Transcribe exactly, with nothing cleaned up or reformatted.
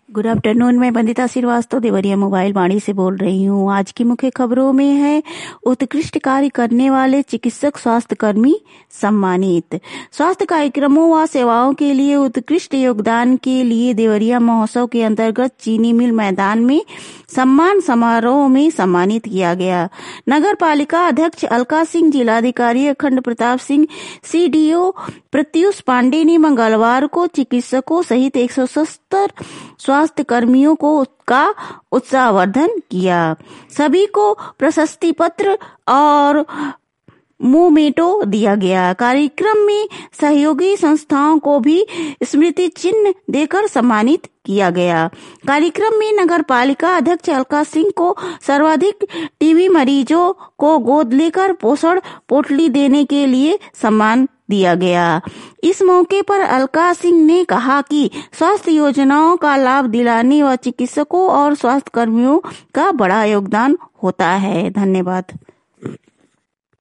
Good afternoon. मैं Vandita Srivastava Deoria mobile Vani से बोल रही हूँ। आज की मुख्य खबरों में है उत्कृष्ट कार्य करने वाले चिकित्सक स्वास्थ्य कर्मी सम्मानित। स्वास्थ्य कार्यक्रमों व सेवाओं के लिए उत्कृष्ट योगदान के लिए देवरिया महोत्सव के अंतर्गत चीनी मिल मैदान में सम्मान समारोह में सम्मानित किया गया। नगर पालिका अध्यक्ष अलका सिंह, जिलाधिकारी अखंड प्रताप सिंह, सीडीओ प्रत्युष पांडे ने मंगलवार को चिकित्सकों सहित एक सौ सत्तर स्वास्थ्य कर्मियों को का उत्साहवर्धन किया। सभी को प्रशस्ति पत्र और मोमेंटो दिया गया। कार्यक्रम में सहयोगी संस्थाओं को भी स्मृति चिन्ह देकर सम्मानित किया गया। कार्यक्रम में नगर पालिका अध्यक्ष अलका सिंह को सर्वाधिक टीबी मरीजों को गोद लेकर पोषण पोटली देने के लिए सम्मान दिया गया। इस मौके पर अलका सिंह ने कहा कि स्वास्थ्य योजनाओं का लाभ दिलाने व चिकित्सकों और स्वास्थ्य कर्मियों का बड़ा योगदान होता है। धन्यवाद।